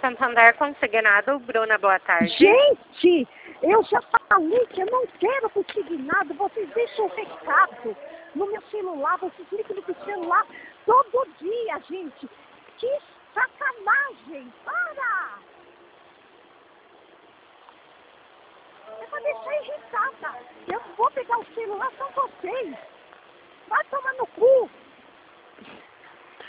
Santander Consignado. Bruna, boa tarde. Gente, eu já falei que eu não quero consignado. Vocês deixam o recado no meu celular, vocês ligam no meu celular todo dia, gente. Que sacanagem, para! É pra deixar irritada. Eu vou pegar o celular, são vocês. Vai tomar no cu.